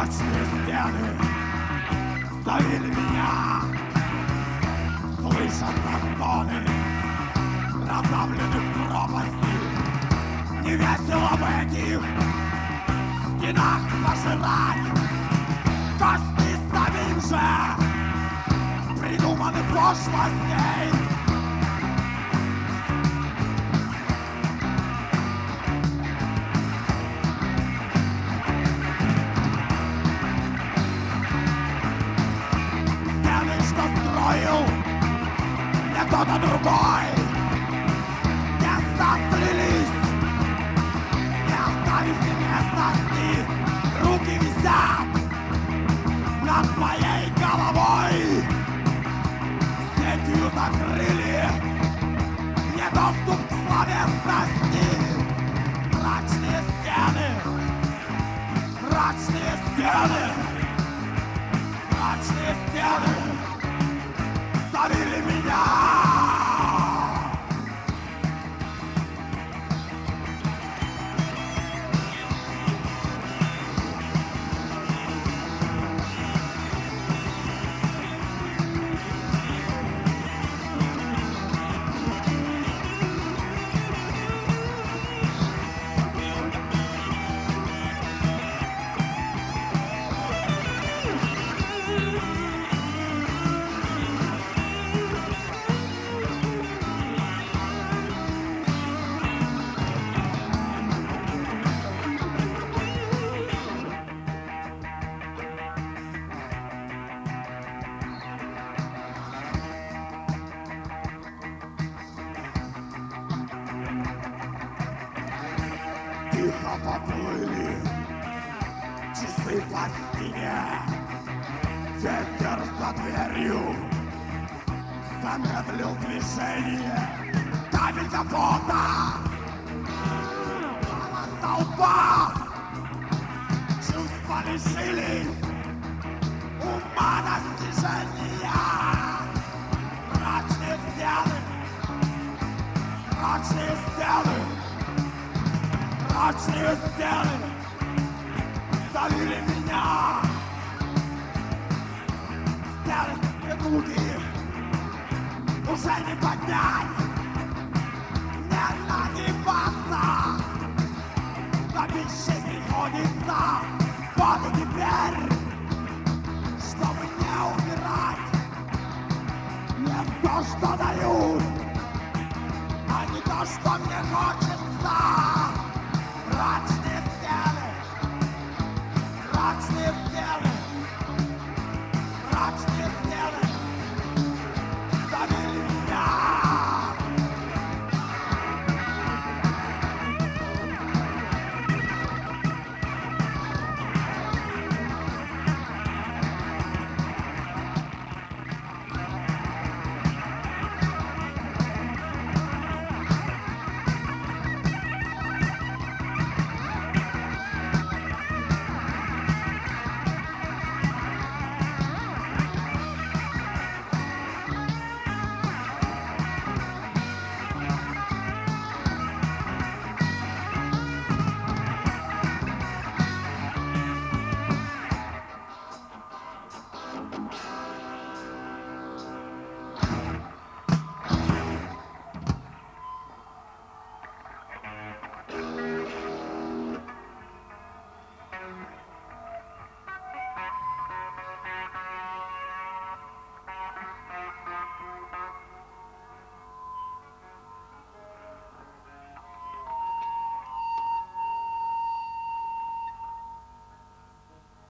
Мрачные стены давили меня, слышатся стоны раздавленных пропастей. Невесело в этих стенах пожирать кости самим же придуманы пошлостей. Не кто-то другой, не сострелись, не оставив мне местности. Руки висят над моей головой, сетью закрыли недоступ к словесности. Мрачные стены, мрачные стены, мрачные стены давили меня. Тихо поплыли часы по стене, ветер за дверью замедлил движение. Кабель капота, толпа, чувства лишились ума достижения. Мрачные стены, мрачные стены, мрачные стены давили меня. Стены бегуги уже не поднять, не нагибаться. На пищи приходится вот и теперь, чтобы не умирать. Не то, что дают, а не то, что мне хочется.